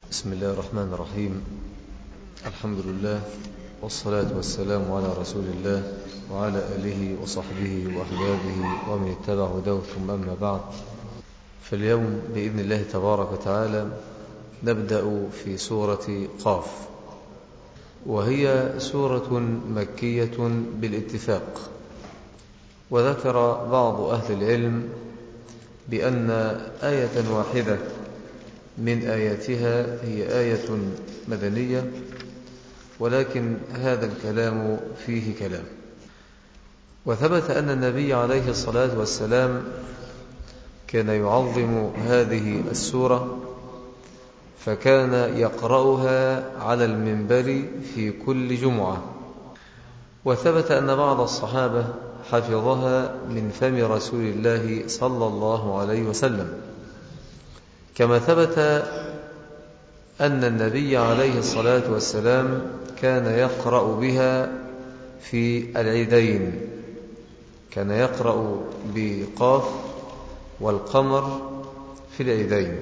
بسم الله الرحمن الرحيم. الحمد لله والصلاة والسلام على رسول الله وعلى آله وصحبه وأحبابه ومن اتبع هداه ثم أما بعد. فاليوم بإذن الله تبارك وتعالى نبدأ في سورة قاف، وهي سورة مكية بالاتفاق. وذكر بعض أهل العلم بأن آية واحدة من آياتها هي آية مدنية، ولكن هذا الكلام فيه كلام. وثبت أن النبي عليه الصلاة والسلام كان يعظم هذه السورة، فكان يقرأها على المنبر في كل جمعة. وثبت أن بعض الصحابة حفظها من فم رسول الله صلى الله عليه وسلم، كما ثبت أن النبي عليه الصلاة والسلام كان يقرأ بها في العيدين، كان يقرأ بقاف والقمر في العيدين.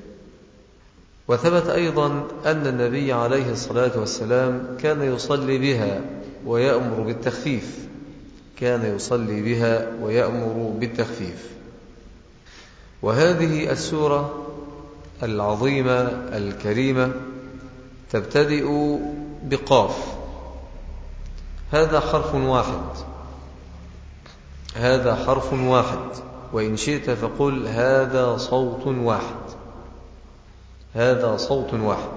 وثبت أيضا أن النبي عليه الصلاة والسلام كان يصلي بها ويأمر بالتخفيف، كان يصلي بها ويأمر بالتخفيف. وهذه السورة العظيمة الكريمة تبتدئ بقاف، هذا حرف واحد، هذا حرف واحد، وإن شئت فقل هذا صوت واحد، هذا صوت واحد.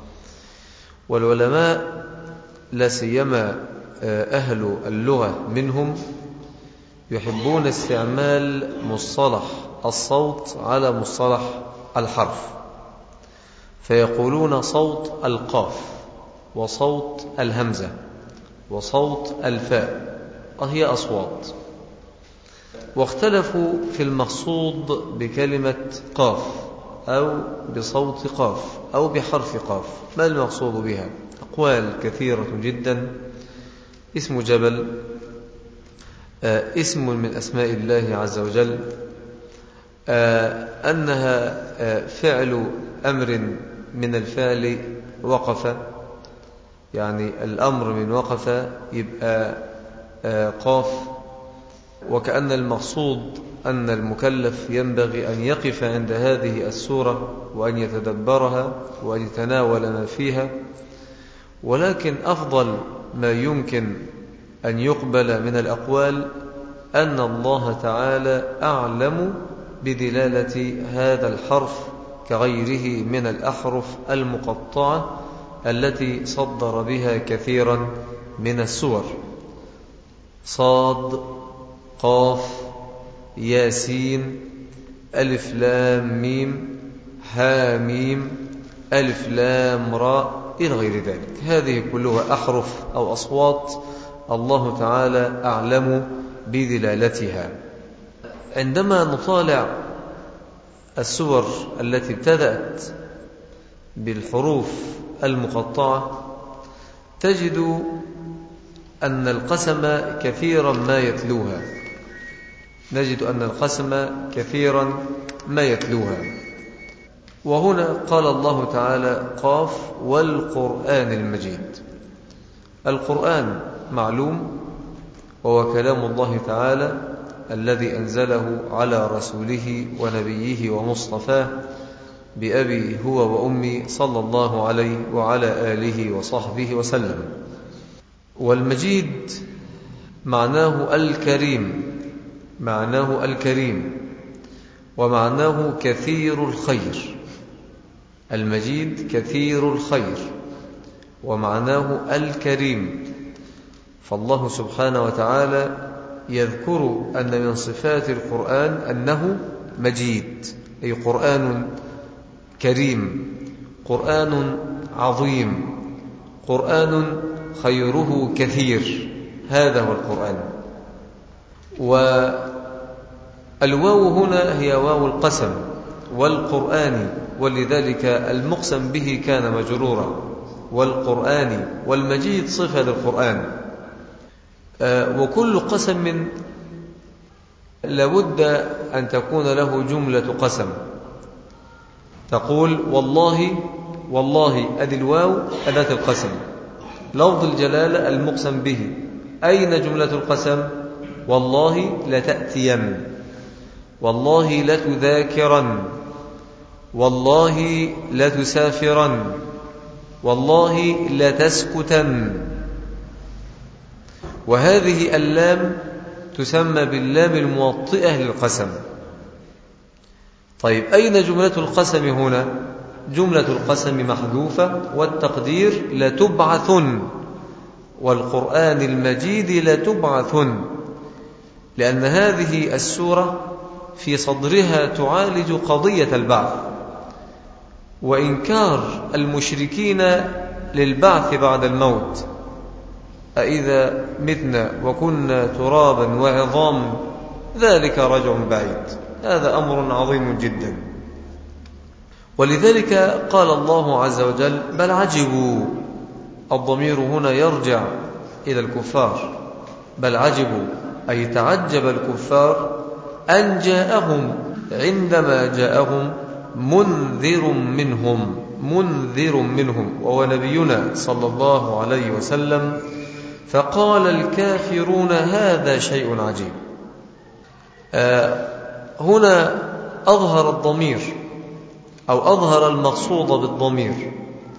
والعلماء لا سيما أهل اللغة منهم يحبون استعمال مصطلح الصوت على مصطلح الحرف، فيقولون صوت القاف وصوت الهمزة وصوت الفاء وهي أصوات. واختلفوا في المقصود بكلمة قاف أو بصوت قاف أو بحرف قاف، ما المقصود بها؟ أقوال كثيرة جدا. اسم جبل، اسم من أسماء الله عز وجل، أنها فعل أمر من الفعل وقف، يعني الأمر من وقف يبقى قاف. وكأن المقصود أن المكلف ينبغي أن يقف عند هذه السورة وأن يتدبرها وأن يتناول ما فيها. ولكن أفضل ما يمكن أن يقبل من الأقوال أن الله تعالى أعلم بدلالة هذا الحرف كغيره من الأحرف المقطعة التي صدر بها كثيرا من السور، صاد، قاف، ياسين، ألف لام ميم، ها ميم، ألف لام راء إلى غير ذلك. هذه كلها أحرف أو أصوات الله تعالى أعلم بدلالتها. عندما نطالع السور التي ابتدأت بالحروف المقطعة تجد أن القسم كثيرا ما يتلوها، نجد أن القسم كثيرا ما يتلوها. وهنا قال الله تعالى قاف والقرآن المجيد. القرآن معلوم، وهو كلام الله تعالى الذي أنزله على رسوله ونبيه ومصطفاه بأبي هو وأمي صلى الله عليه وعلى آله وصحبه وسلم. والمجيد معناه الكريم، معناه الكريم، ومعناه كثير الخير. المجيد كثير الخير ومعناه الكريم. فالله سبحانه وتعالى يذكر أن من صفات القرآن أنه مجيد، أي قرآن كريم، قرآن عظيم، قرآن خيره كثير. هذا هو القرآن. والواو هنا هي واو القسم والقرآن، ولذلك المقسم به كان مجرورا، والقرآن. والمجيد صفة للقرآن. وكل قسم لابد أن تكون له جملة قسم، تقول والله والله أدي الواو أداة القسم، لفظ الجلالة المقسم به، أين جملة القسم؟ والله لتأتين، والله لتذاكرن، والله لتسافرن، والله لتسكتن. وهذه اللام تسمى باللام الموطئة للقسم. طيب أين جملة القسم هنا؟ جملة القسم محذوفة، والتقدير لتبعثن، والقرآن المجيد لتبعثن، لأن هذه السورة في صدرها تعالج قضية البعث وإنكار المشركين للبعث بعد الموت. أإذا متنا وكنا ترابا وعظاما ذلك رجع بعيد. هذا أمر عظيم جدا. ولذلك قال الله عز وجل بل عجبوا، الضمير هنا يرجع إلى الكفار، بل عجبوا أي تعجب الكفار أن جاءهم، عندما جاءهم منذر منهم وهو نبينا صلى الله عليه وسلم، فقال الكافرون هذا شيء عجيب. هنا أظهر الضمير أو أظهر المقصود بالضمير،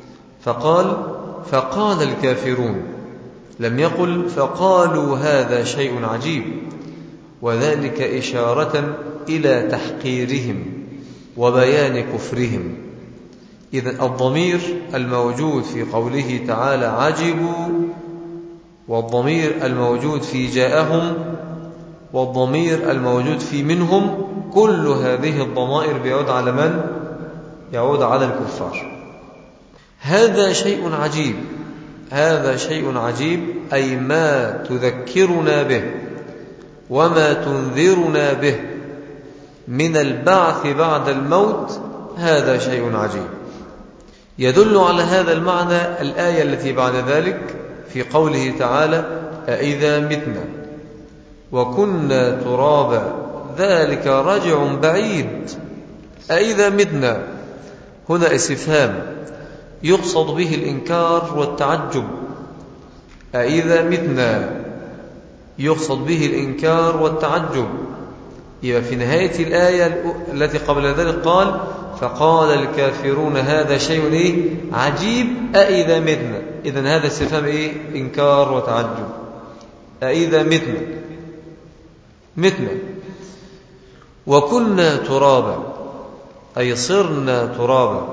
فقال الكافرون، لم يقل فقالوا هذا شيء عجيب، وذلك إشارة إلى تحقيرهم وبيان كفرهم. إذن الضمير الموجود في قوله تعالى عجبوا، والضمير الموجود في جاءهم، والضمير الموجود في منهم، كل هذه الضمائر بيعود على من؟ يعود على الكفار. هذا شيء عجيب، هذا شيء عجيب أي ما تذكرنا به وما تنذرنا به من البعث بعد الموت، هذا شيء عجيب. يدل على هذا المعنى الآية التي بعد ذلك في قوله تعالى أإذا متنا وكنا ترابا ذلك رجع بعيد. أإذا متنا هنا استفهام يقصد به الإنكار والتعجب. أإذا متنا يقصد به الإنكار والتعجب. يبقى في نهاية الآية التي قبل ذلك قال فقال الكافرون هذا شيء عجيب أإذا متنا. إذن هذا استفهام إنكار وتعجب. أإذا متنا وكنا ترابا أي صرنا ترابا،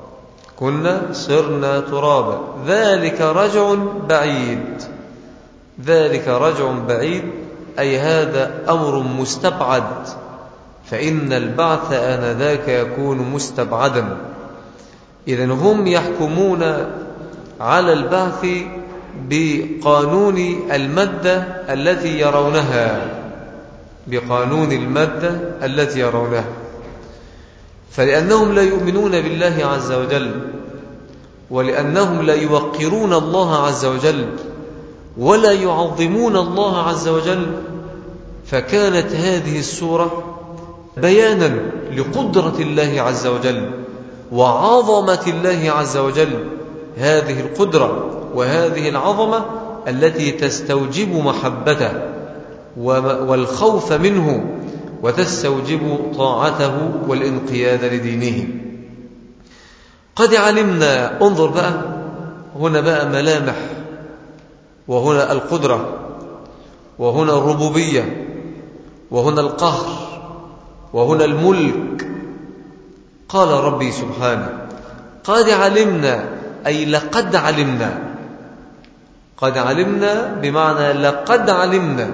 صرنا ترابا، ذلك رجع بعيد. ذلك رجع بعيد أي هذا أمر مستبعد، فإن البعث آنذاك يكون مستبعدا. إذن هم يحكمون على البعث بقانون المادة التي يرونها، بقانون المادة التي يرونها، فلأنهم لا يؤمنون بالله عز وجل، ولأنهم لا يوقرون الله عز وجل ولا يعظمون الله عز وجل، فكانت هذه السورة بيانا لقدرة الله عز وجل وعظمة الله عز وجل. هذه القدرة وهذه العظمة التي تستوجب محبته والخوف منه وتستوجب طاعته والانقياد لدينه. قد علمنا، انظر بقى هنا بقى ملامح، وهنا القدرة، وهنا الربوبية، وهنا القهر، وهنا الملك. قال ربي سبحانه قد علمنا أي لقد علمنا. قد علمنا بمعنى لقد علمنا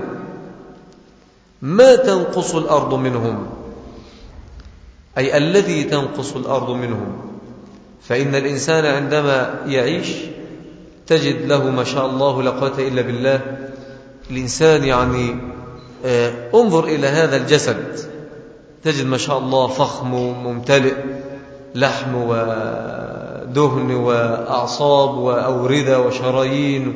ما تنقص الأرض منهم، أي الذي تنقص الأرض منهم. فإن الإنسان عندما يعيش تجد له ما شاء الله لا قوة إلا بالله. الإنسان يعني انظر إلى هذا الجسد تجد ما شاء الله فخم وممتلئ، لحم ودهن وأعصاب وأوردة وشرايين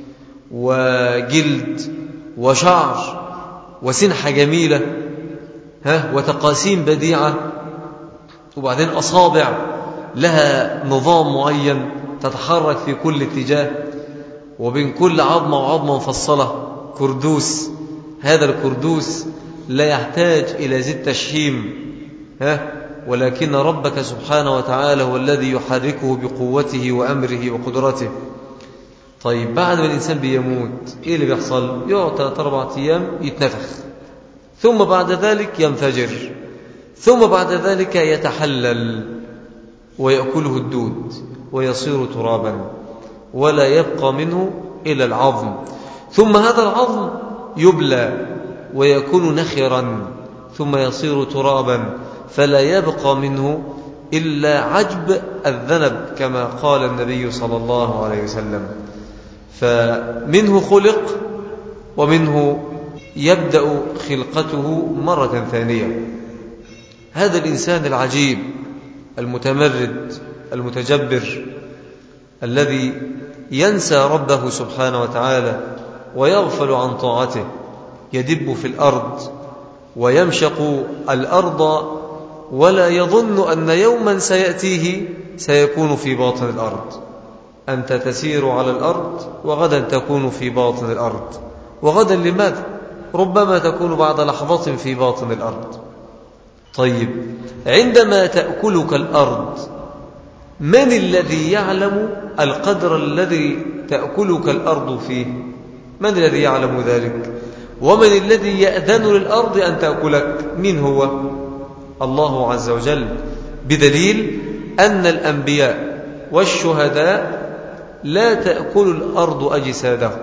وجلد وشعر وسنحة جميلة وتقاسيم بديعة، وبعدين أصابع لها نظام معين تتحرك في كل اتجاه، وبين كل عظمة وعظمة مفصلة كردوس. هذا الكردوس لا يحتاج إلى زيت تشهيم، ولكن ربك سبحانه وتعالى هو الذي يحركه بقوته وأمره وقدرته. طيب بعد ما الإنسان بيموت إيه اللي بيحصل؟ يقعد 3-4 أيام يتنفخ، ثم بعد ذلك ينفجر، ثم بعد ذلك يتحلل ويأكله الدود ويصير ترابا ولا يبقى منه إلا العظم، ثم هذا العظم يبلى ويكون نخرا ثم يصير ترابا فلا يبقى منه إلا عجب الذنب كما قال النبي صلى الله عليه وسلم. فمنه خلق ومنه يبدأ خلقته مرة ثانية. هذا الإنسان العجيب المتمرد المتجبر الذي ينسى ربه سبحانه وتعالى ويغفل عن طاعته، يدب في الأرض ويمشق الأرض ولا يظن أن يوما سيأتيه سيكون في باطن الأرض. أنت تسير على الأرض وغدا تكون في باطن الأرض، وغدا لماذا؟ ربما تكون بعد لحظة في باطن الأرض. طيب عندما تأكلك الأرض من الذي يعلم القدر الذي تأكلك الأرض فيه؟ من الذي يعلم ذلك؟ ومن الذي يأذن للأرض أن تأكلك؟ من هو؟ الله عز وجل، بدليل أن الأنبياء والشهداء لا تأكل الأرض أجسادهم.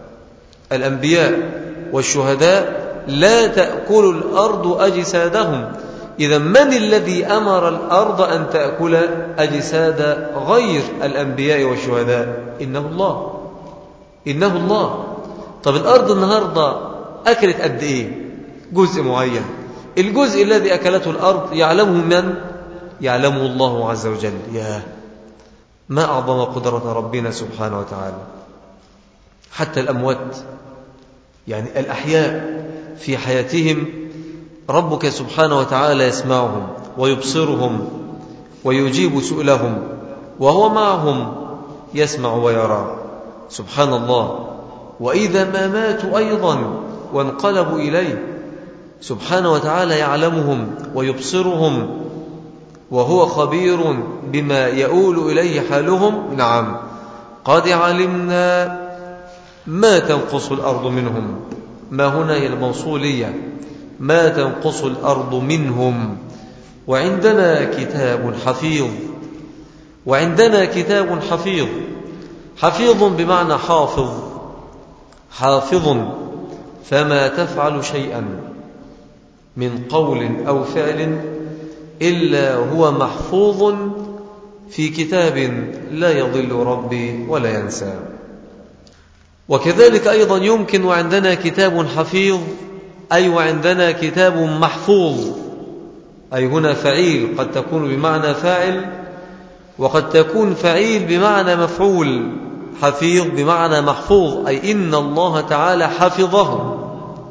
الأنبياء والشهداء لا تأكل الأرض أجسادهم. إذا من الذي أمر الأرض أن تأكل أجساد غير الأنبياء والشهداء؟ إنه الله، إنه الله. طب الأرض النهاردة أكلت قد إيه؟ جزء معين. الجزء الذي أكلته الأرض يعلمه من؟ يعلمه الله عز وجل. يا ما أعظم قدرة ربنا سبحانه وتعالى. حتى الأموات، يعني الأحياء في حياتهم ربك سبحانه وتعالى يسمعهم ويبصرهم ويجيب سؤلهم وهو معهم يسمع ويرى. سبحان الله. وإذا ما ماتوا أيضا وانقلبوا إليه سبحانه وتعالى يعلمهم ويبصرهم وهو خبير بما يؤول إليه حالهم. نعم قد علمنا ما تنقص الأرض منهم. ما هنا هي الموصولية، ما تنقص الأرض منهم. وعندنا كتاب حفيظ، وعندنا كتاب حفيظ. حفيظ بمعنى حافظ، حافظ فما تفعل شيئا من قول أو فعل إلا هو محفوظ في كتاب لا يضل ربي ولا ينسى. وكذلك أيضا يمكن وعندنا كتاب حفيظ أي وعندنا كتاب محفوظ، أي هنا فعيل قد تكون بمعنى فاعل وقد تكون فعيل بمعنى مفعول. حفيظ بمعنى محفوظ، أي إن الله تعالى حفظه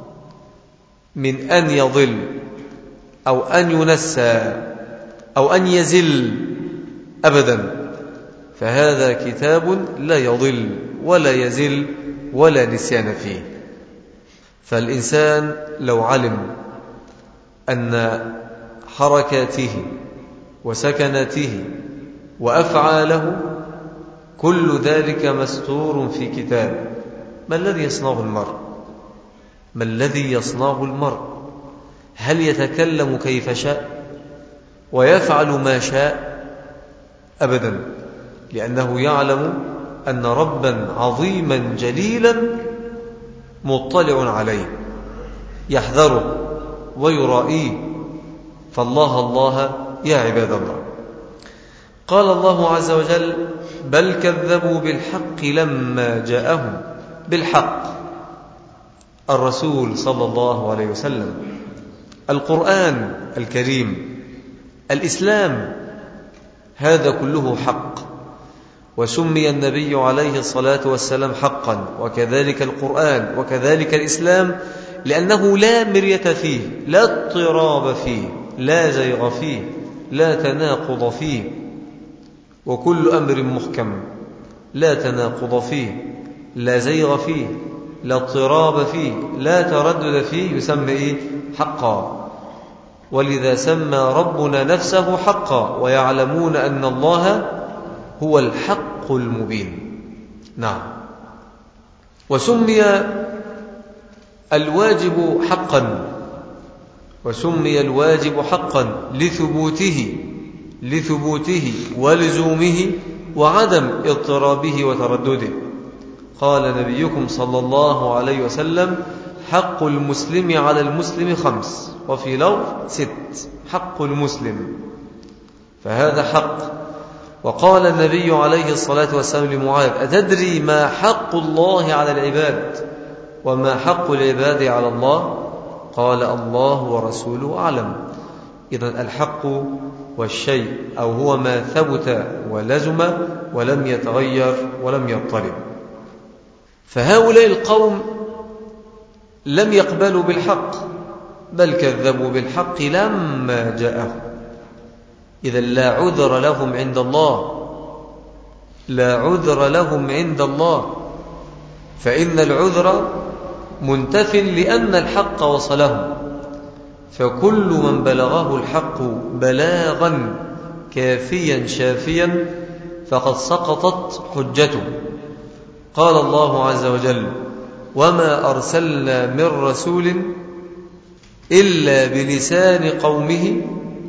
من أن يضل أو أن ينسى أو أن يزل أبدا. فهذا كتاب لا يضل ولا يزل ولا نسيان فيه. فالإنسان لو علم أن حركاته وسكناته وأفعاله كل ذلك مستور في كتاب، ما الذي يصنعه المرء؟ ما الذي يصنعه المرء؟ هل يتكلم كيف شاء ويفعل ما شاء؟ أبدا، لأنه يعلم أن ربا عظيما جليلا مطلع عليه يحذره ويرائيه. فالله الله يا عباد الله. قال الله عز وجل بل كذبوا بالحق لما جاءهم. بالحق الرسول صلى الله عليه وسلم، القرآن الكريم، الإسلام، هذا كله حق. وسمي النبي عليه الصلاة والسلام حقا، وكذلك القرآن وكذلك الإسلام، لأنه لا مرية فيه، لا اضطراب فيه، لا زيغ فيه، لا تناقض فيه. وكل أمر محكم لا تناقض فيه، لا زيغ فيه، لا اضطراب فيه، لا تردد فيه، يسمى حقا. ولذا سمى ربنا نفسه حقا، ويعلمون أن الله هو الحق المبين. نعم. وسمي الواجب حقا لثبوته ولزومه وعدم اضطرابه وتردده. قال نبيكم صلى الله عليه وسلم: حق المسلم على المسلم 5، وفي لفظ 6، حق المسلم، فهذا حق. وقال النبي عليه الصلاة والسلام لمعاذ: أتدري ما حق الله على العباد وما حق العباد على الله؟ قال: الله ورسوله أعلم. إذن الحق والشيء أو هو ما ثبت ولزم ولم يتغير ولم يضطرب. فهؤلاء القوم لم يقبلوا بالحق، بل كذبوا بالحق لما جاءهم. إذن لا عذر لهم عند الله، فإن العذر منتف لأن الحق وصلهم. فكل من بلغه الحق بلاغا كافيا شافيا فقد سقطت حجته. قال الله عز وجل: وما أرسلنا من رسول إلا بلسان قومه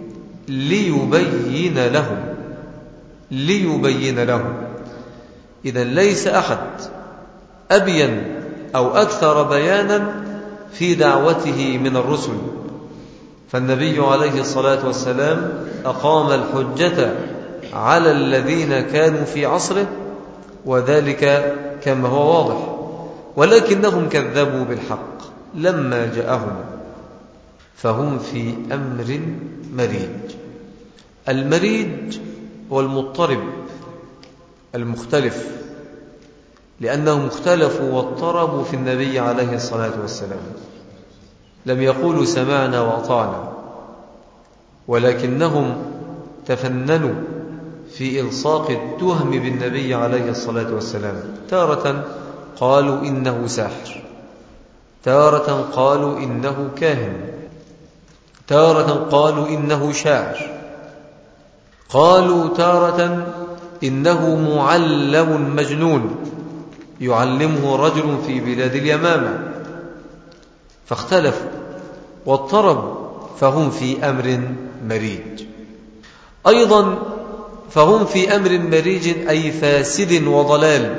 ليبين لهم. إذن ليس أحد أبين أو أكثر بيانا في دعوته من الرسل. فالنبي عليه الصلاة والسلام أقام الحجة على الذين كانوا في عصره، وذلك كما هو واضح، ولكنهم كذبوا بالحق لما جاءهم، فهم في أمر مريج. المريج والمضطرب المختلف، لأنهم اختلفوا واضطربوا في النبي عليه الصلاة والسلام. لم يقولوا سمعنا وأطعنا، ولكنهم تفننوا في إلصاق التهم بالنبي عليه الصلاة والسلام. تارة قالوا إنه ساحر، تارة قالوا إنه كاهن، تارة قالوا إنه شاعر، قالوا تارة إنه معلم مجنون يعلمه رجل في بلاد اليمامة. فاختلفوا واضطربوا، فهم في أمر مريج. أيضا فهم في أمر مريج أي فاسد وضلال.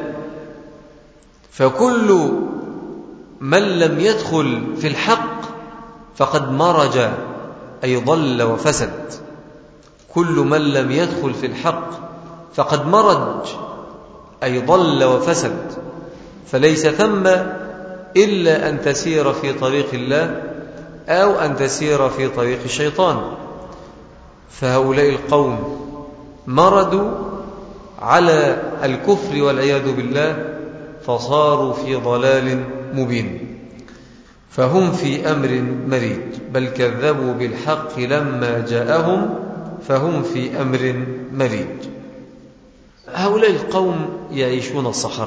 فكل من لم يدخل في الحق فقد مرج أي ضل وفسد. كل من لم يدخل في الحق فقد مرج أي ضل وفسد. فليس ثم إلا أن تسير في طريق الله أو أن تسير في طريق الشيطان. فهؤلاء القوم مردوا على الكفر والعياذ بالله، فصاروا في ضلال مبين. فهم في أمر مريج، بل كذبوا بالحق لما جاءهم، فهم في أمر مريج. هؤلاء القوم يعيشون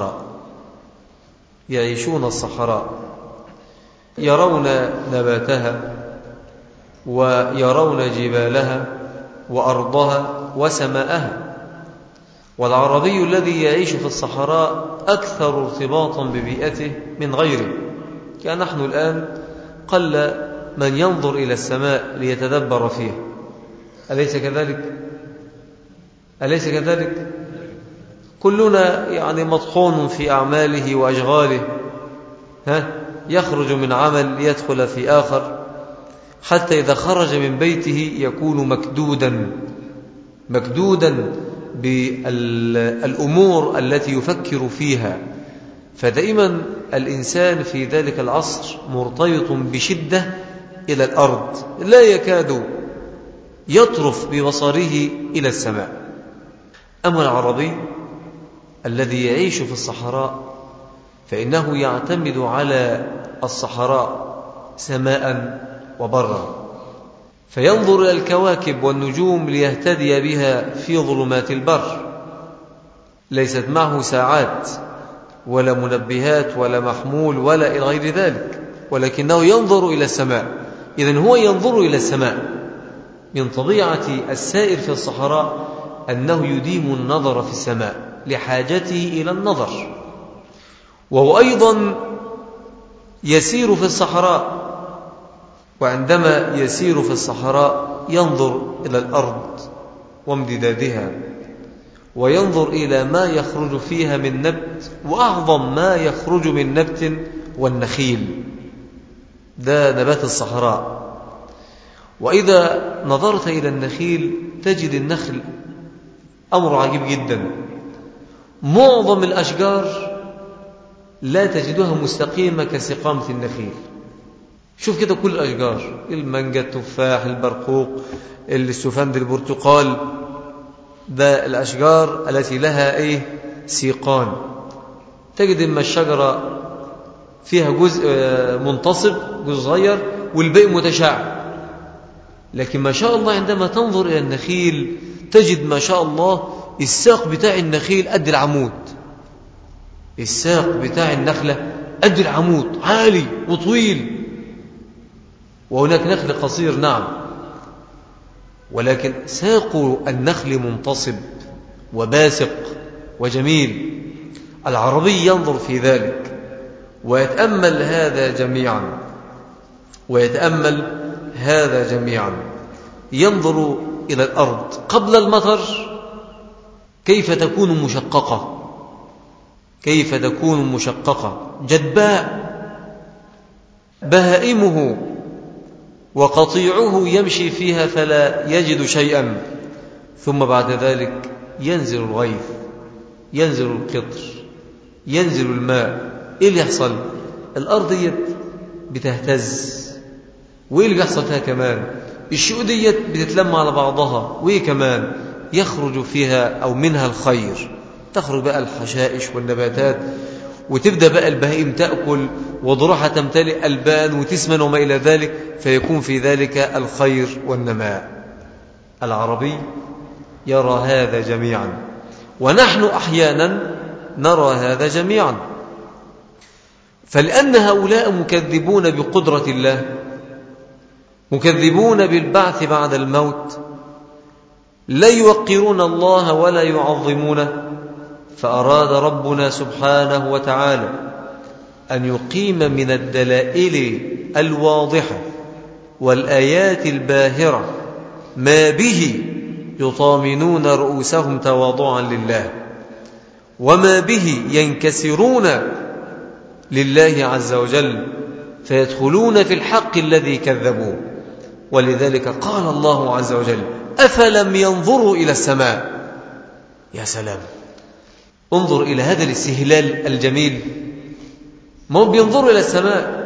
الصحراء، يرون نباتها ويرون جبالها وأرضها وسماءها. والعربي الذي يعيش في الصحراء أكثر ارتباطا ببيئته من غيره. كنحن الآن قل من ينظر إلى السماء ليتدبر فيها، أليس كذلك؟ كلنا مطحون في أعماله وأشغاله، يخرج من عمل يدخل في آخر، حتى إذا خرج من بيته يكون مكدودا بالأمور التي يفكر فيها. فدائما الإنسان في ذلك العصر مرتبط بشدة إلى الأرض، لا يكاد يطرف ببصره إلى السماء. أما العربي الذي يعيش في الصحراء فإنه يعتمد على الصحراء سماء وبرا، فينظر إلى الكواكب والنجوم ليهتدي بها في ظلمات البر، ليست معه ساعات ولا منبهات ولا محمول ولا إلى غير ذلك، ولكنه ينظر إلى السماء. إذن هو ينظر إلى السماء. من طبيعة السائر في الصحراء أنه يديم النظر في السماء لحاجته إلى النظر، وهو أيضا يسير في الصحراء، وعندما يسير في الصحراء ينظر إلى الأرض وامتدادها، وينظر إلى ما يخرج فيها من نبت، وأعظم ما يخرج من نبت والنخيل، ده نبات الصحراء. وإذا نظرت إلى النخيل تجد النخل أمر عجيب جدا. معظم الأشجار لا تجدها مستقيمة كاستقامة النخيل. شوف كده كل الأشجار، المانجا، التفاح، البرقوق، السفند، البرتقال، ده الأشجار التي لها سيقان. تجد إما الشجرة فيها جزء منتصب، جزء صغير، والباقي متشعب. لكن ما شاء الله عندما تنظر إلى النخيل تجد ما شاء الله الساق بتاع النخيل قد العمود، الساق بتاع النخلة قد العمود، عالي وطويل. وهناك نخل قصير نعم، ولكن ساق النخل منتصب وباسق وجميل. العربي ينظر في ذلك ويتأمل هذا جميعا، ويتأمل هذا جميعا. ينظر إلى الأرض قبل المطر كيف تكون مشققة، كيف تكون مشققة جدباء، بهائمه وقطيعه يمشي فيها فلا يجد شيئا. ثم بعد ذلك ينزل الغيث، ينزل القطر، ينزل الماء. إيه اللي يحصل؟ الأرض بتهتز، وإيه اللي بيحصل فيها كمان؟ الشؤون ديت بتتلم على بعضها، وإيه كمان؟ يخرج فيها أو منها الخير، تخرج بقى الحشائش والنباتات، وتبدأ بقى البهائم تأكل وضروحها تمتلئ ألبان وتسمن وما إلى ذلك، فيكون في ذلك الخير والنماء. العربي يرى هذا جميعا، ونحن أحيانا نرى هذا جميعا. فلأن هؤلاء مكذبون بقدرة الله، مكذبون بالبعث بعد الموت، لا يوقرون الله ولا يعظمونه، فأراد ربنا سبحانه وتعالى أن يقيم من الدلائل الواضحة والآيات الباهرة ما به يطامنون رؤوسهم تواضعا لله، وما به ينكسرون لله عز وجل فيدخلون في الحق الذي كذبوه. ولذلك قال الله عز وجل: أفلم ينظروا إلى السماء. يا سلام، انظر إلى هذا الاستهلال الجميل. ما هم بينظروا إلى السماء.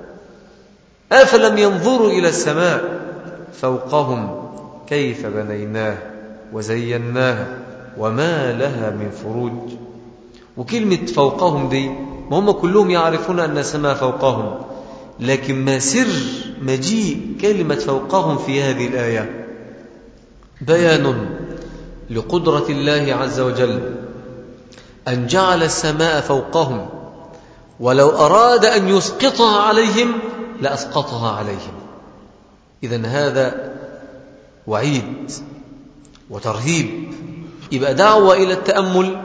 أفلم ينظروا إلى السماء فوقهم كيف بنيناه وزيناه وما لها من فروج. وكلمة فوقهم دي، ما هم كلهم يعرفون أن السماء فوقهم، لكن ما سر مجيء كلمة فوقهم في هذه الآية؟ بيان لقدرة الله عز وجل أن جعل السماء فوقهم، ولو أراد أن يسقطها عليهم لأسقطها عليهم. إذن هذا وعيد وترهيب، يبقى دعوة إلى التأمل،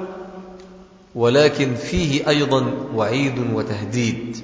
ولكن فيه أيضا وعيد وتهديد،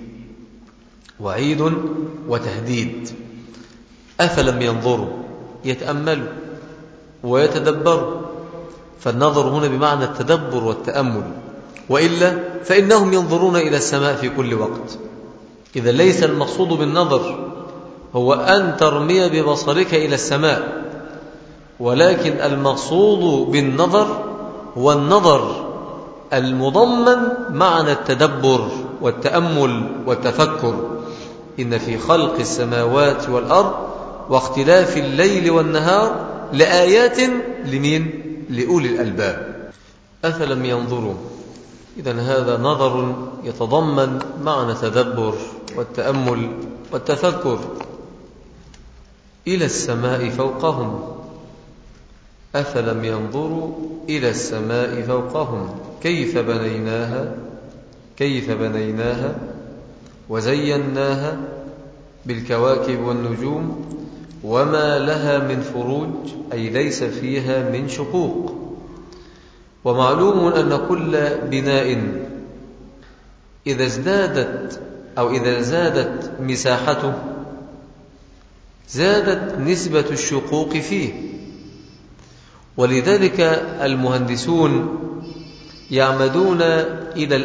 وعيد وتهديد. أفلم ينظروا، يتأملوا ويتدبروا. فالنظر هنا بمعنى التدبر والتأمل، وإلا فإنهم ينظرون إلى السماء في كل وقت. إذا ليس المقصود بالنظر هو أن ترمي ببصرك إلى السماء، ولكن المقصود بالنظر هو النظر المضمن معنى التدبر والتأمل والتفكر. إن في خلق السماوات والأرض واختلاف الليل والنهار لآيات لمين؟ لأولي الألباب. أفلم ينظروا، إذن هذا نظر يتضمن معنى التدبر والتأمل والتفكر. إلى السماء فوقهم، أفلم ينظروا إلى السماء فوقهم كيف بنيناها وزيناها بالكواكب والنجوم وما لها من فروج، أي ليس فيها من شقوق. ومعلوم أن كل بناء إذا ازدادت أو إذا زادت مساحته زادت نسبة الشقوق فيه. ولذلك المهندسون يعمدون إلى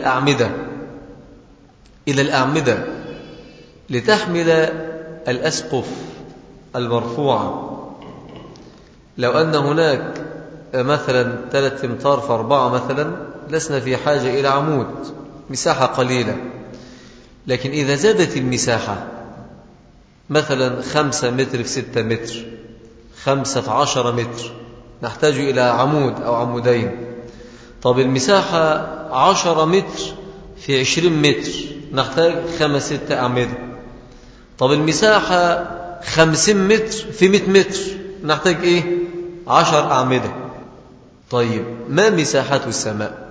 الأعمدة لتحمل الأسقف المرفوعة. لو أن هناك مثلا 3 أمتار في 4 مثلا، لسنا في حاجة إلى عمود، مساحة قليلة. لكن إذا زادت المساحة مثلا 5 متر في 6 متر، 5 في 10 متر، نحتاج إلى عمود أو عمودين. طب المساحة 10 متر في 20 متر، نحتاج 5 6 أعمدة. طب المساحة 50 متر في 100 متر، نحتاج 10 أعمدة. طيب ما مساحة السماء؟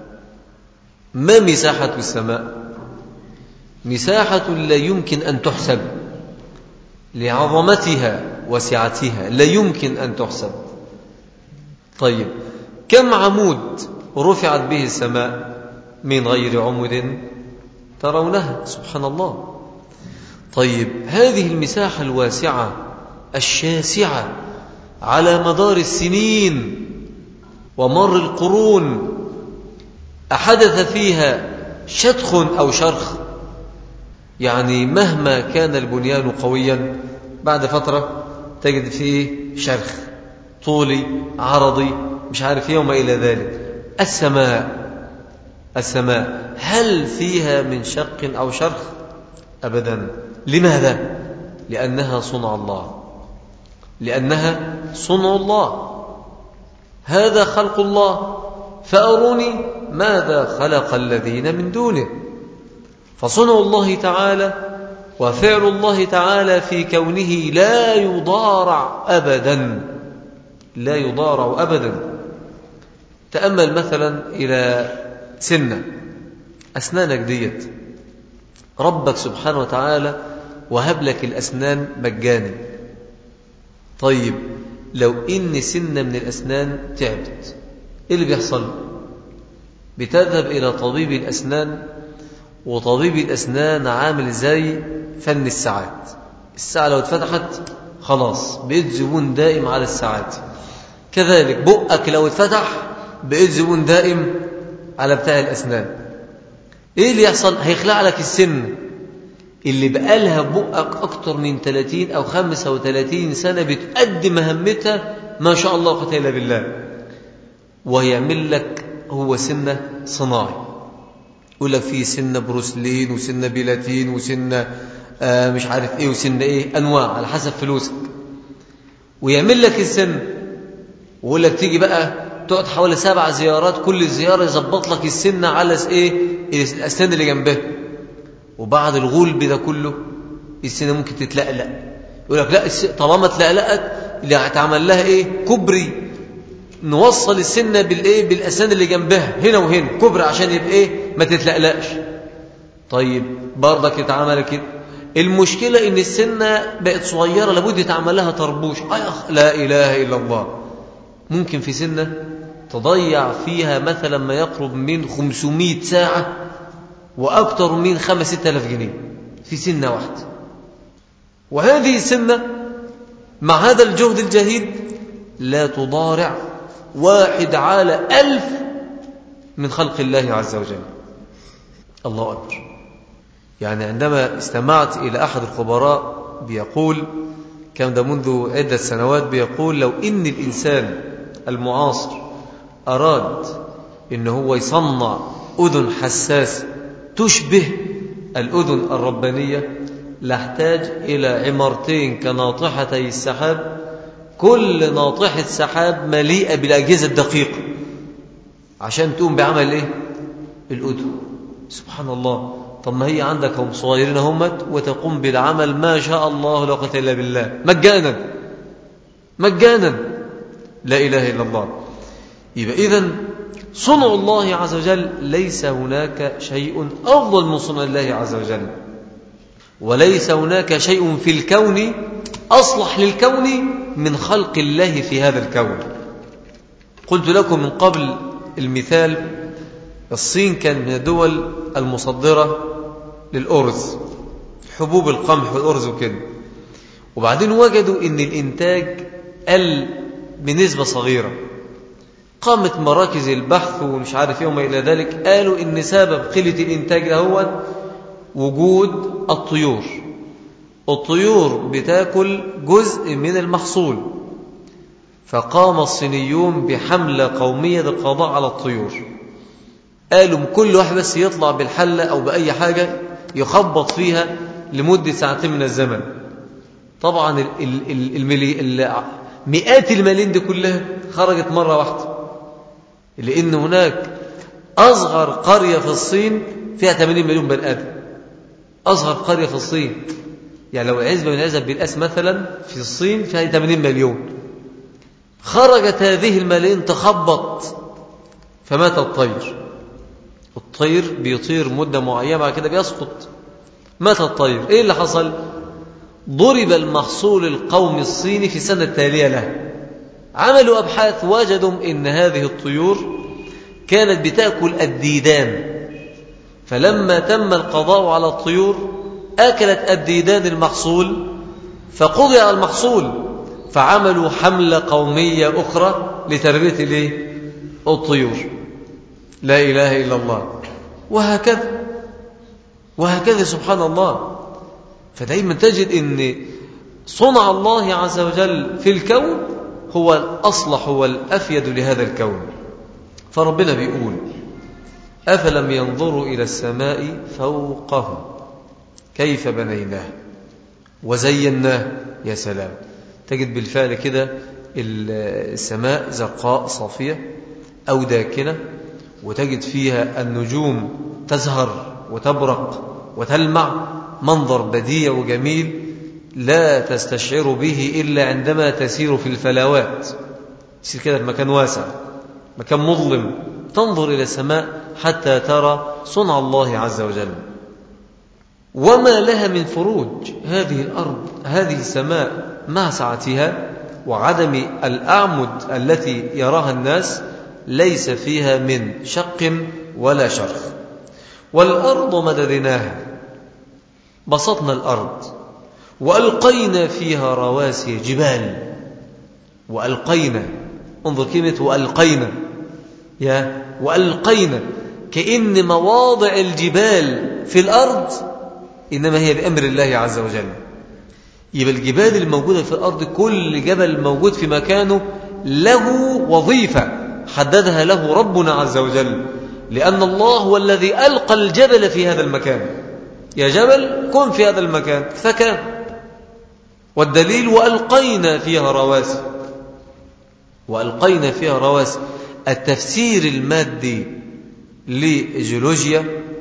مساحة لا يمكن أن تحسب لعظمتها وسعتها، لا يمكن أن تحسب. طيب كم عمود رفعت به السماء من غير عمد ترونها؟ سبحان الله. طيب هذه المساحة الواسعة الشاسعة على مدار السنين ومر القرون أحدث فيها شدخ أو شرخ؟ يعني مهما كان البنيان قويا بعد فترة تجد فيه شرخ طولي عرضي مش عارف وما إلى ذلك. السماء هل فيها من شق أو شرخ؟ أبدا. لماذا؟ لأنها صنع الله، هذا خلق الله، فأروني ماذا خلق الذين من دونه. فصنع الله تعالى وفعل الله تعالى في كونه لا يضارع أبدا. تأمل مثلا إلى سنة أسنانك ديت، ربك سبحانه وتعالى وهب لك الأسنان مجاني. طيب لو إن سنة من الأسنان تعبت، إيه اللي بيحصل؟ بتذهب إلى طبيب الأسنان، وطبيب الأسنان عامل زي فن الساعات. الساعة لو اتفتحت خلاص بقيت زبون دائم على الساعات. كذلك بقك لو اتفتح بقيت زبون دائم على بتاع الأسنان. إيه اللي يحصل؟ هيخلع لك السن اللي بقالها بقك أكتر من 30 أو 35 سنة بتقدم مهمتها ما شاء الله قوة إلا بالله، ويعمل لك هو سنة صناعي. يقول لك فيه سنة بروسلين وسنة بيلاتين وسنة مش عارف ايه وسنة ايه، انواع على حسب فلوسك. ويعمل لك السن ويقول لك تيجي بقى تقعد حوالي 7 زيارات، كل زيارة يظبط لك السنة على الأسنان اللي جنبها. وبعد الغلب ده كله السنة ممكن تتلقلق. يقول لك لا، طالما اتلقلقت اللي هتعمل لها كبري، نوصل السنة بالأسنان اللي جنبها هنا وهنا كبرى عشان يبقى ما تتلقلقش. طيب برضك يتعمل كده. المشكلة ان السنة بقت صغيرة، لابد يتعمل لها طربوش. لا إله إلا الله. ممكن في سنة تضيع فيها مثلا ما يقرب من 500 ساعة وأكثر من 5-6 آلاف جنيه في سنة واحدة. وهذه السنة مع هذا الجهد الجهيد لا تضارع 1 على 1000 من خلق الله عز وجل. الله أكبر. يعني عندما استمعت إلى أحد الخبراء بيقول، كان ده منذ عدة سنوات، بيقول لو إن الإنسان المعاصر أراد إن هو يصنع أذن حساس تشبه الأذن الربانية، لاحتاج إلى عمارتين كناطحتي السحاب، كل ناطحة سحاب مليئة بالأجهزة الدقيقة عشان تقوم بعمل الأذن. سبحان الله. طب ما هي عندك هم صغيرين همت وتقوم بالعمل ما شاء الله لا قوة إلا بالله مجانا. لا إله إلا الله. يبقى إذن صنع الله عز وجل ليس هناك شيء أفضل من صنع الله عز وجل، وليس هناك شيء في الكون أصلح للكون من خلق الله في هذا الكون. قلت لكم من قبل المثال، الصين كان من الدول المصدرة للأرز، حبوب القمح والأرز وكده، وبعدين وجدوا ان الانتاج قل بنسبة صغيرة. قامت مراكز البحث ومش عارف ايه وما الى ذلك، قالوا ان سبب قلة الانتاج هو وجود الطيور. الطيور بتاكل جزء من المحصول، فقام الصينيون بحملة قومية للقضاء على الطيور. قالوا كل واحد بس يطلع بالحلة او بأي حاجة يخبط فيها لمدة ساعتين من الزمن. طبعا مئات الملايين دي كلها خرجت مرة واحدة، لأن هناك أصغر قرية في الصين فيها 80 مليون بني آدم. أصغر قرية في الصين، يعني لو عزبة من عزب بالأس مثلا في الصين فيها 80 مليون، خرجت هذه الملايين تخبط فمات الطير. الطير بيطير مدة معينة بعد كده بيسقط، مات الطير. إيه اللي حصل؟ ضرب المحصول القومي الصيني في السنة التالية له. عملوا أبحاث وجدوا إن هذه الطيور كانت بتأكل الديدان، فلما تم القضاء على الطيور أكلت الديدان المحصول فقضي على المحصول، فعملوا حملة قومية أخرى لتربية الطيور. لا إله إلا الله. وهكذا سبحان الله. فدايما تجد أن صنع الله عز وجل في الكون هو الأصلح والأفيد لهذا الكون. فربنا بيقول: أفلم ينظروا إلى السماء فوقهم كيف بنيناه وزيناه. يا سلام، تجد بالفعل كده السماء زرقاء صافية أو داكنة، وتجد فيها النجوم تزهر وتبرق وتلمع، منظر بديع وجميل لا تستشعر به إلا عندما تسير في الفلاوات. تسير كده في مكان واسع، مكان مظلم، تنظر إلى السماء حتى ترى صنع الله عز وجل. وما لها من فروج. هذه الأرض، هذه السماء مع سعتها وعدم الأعمد التي يراها الناس ليس فيها من شق ولا شرخ. والأرض مددناها، بسطنا الأرض وألقينا فيها رواسي جبال. وألقينا، انظر كلمة وألقينا، وألقينا، كأن مواضع الجبال في الأرض إنما هي بأمر الله عز وجل. يبقى الجبال الموجودة في الأرض كل جبل موجود في مكانه له وظيفة حددها له ربنا عز وجل، لأن الله هو الذي ألقى الجبل في هذا المكان. يا جبل كن في هذا المكان فكان. والدليل وألقينا فيها رواسي. وألقينا فيها رواسي، التفسير المادي لجيولوجيا